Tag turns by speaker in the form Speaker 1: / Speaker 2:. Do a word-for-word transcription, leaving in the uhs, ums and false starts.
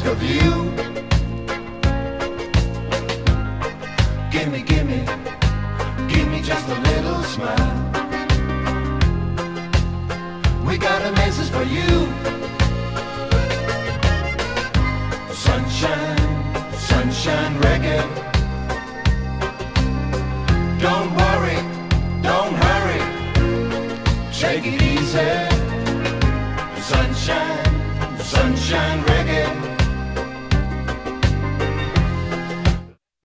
Speaker 1: ask of you. Gimme, gimme, give me just a little smile. We got a message for you. Sunshine, sunshine reggae. Don't worry, don't hurry, take it easy.